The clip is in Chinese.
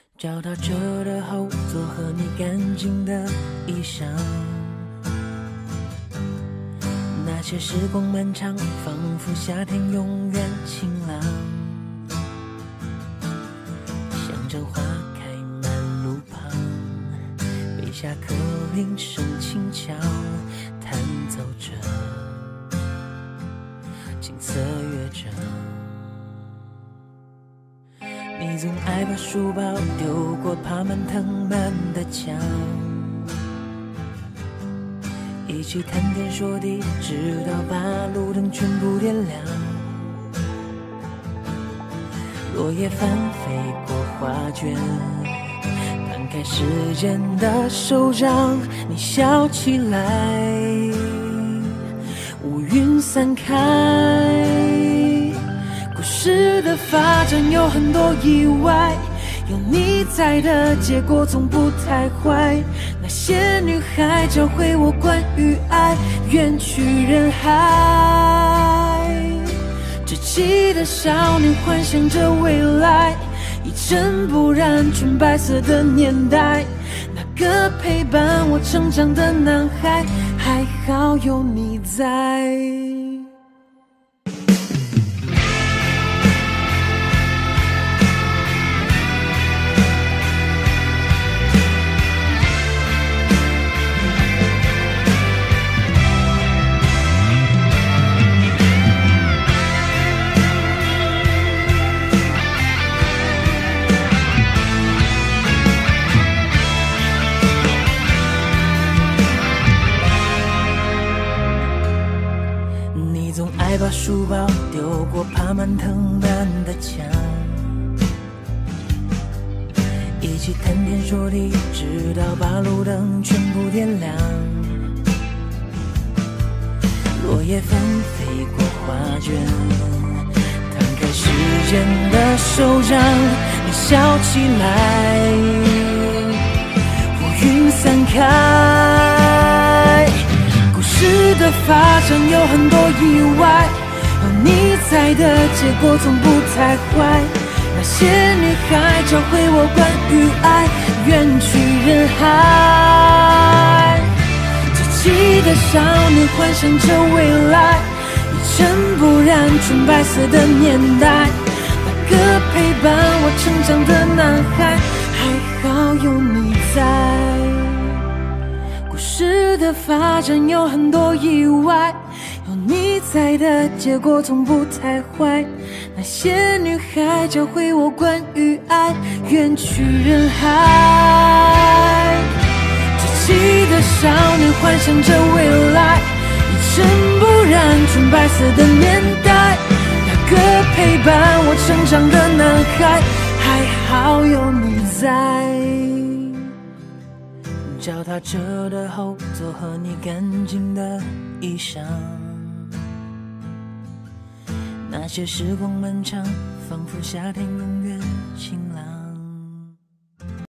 脚踏车的后座和你干净的衣裳，那些时光漫长，仿佛夏天永远晴朗。乡镇花开满路旁，北下客铃声轻巧，弹奏着金色乐章。你总爱把书包丢过爬满藤蔓的墙，一起谈天说地，直到把路灯全部点亮。落叶翻飞过画卷，摊开时间的手掌，你笑起来，乌云散开。故事的发展有很多意外，有你在的结果总不太坏。那些女孩教会我关于爱，远去人海。稚气的少年幻想着未来，一尘不染纯白色的年代。那个陪伴我成长的男孩，还好有你在。爱把书包丢过爬满藤蔓的墙，一起谈天说地，直到把路灯全部点亮。落叶纷飞过画卷，摊开时间的手掌，你笑起来，乌云散开。故事的发展有很多意外，有你在的结果总不太坏。那些女孩教会我关于爱，远去人海。稚气的少年幻想着未来，一尘不染纯白色的年代。那个陪伴我成长的男孩，还好有你在。故事的发展有很多意外，有你在的结果总不太坏。那些女孩教会我关于爱，远去人海。稚气的少年幻想着未来，一尘不染纯白色的年代。那个陪伴我成长的男孩，还好有你在。脚踏车的后座和你干净的衣裳，那些时光漫长，仿佛夏天永远晴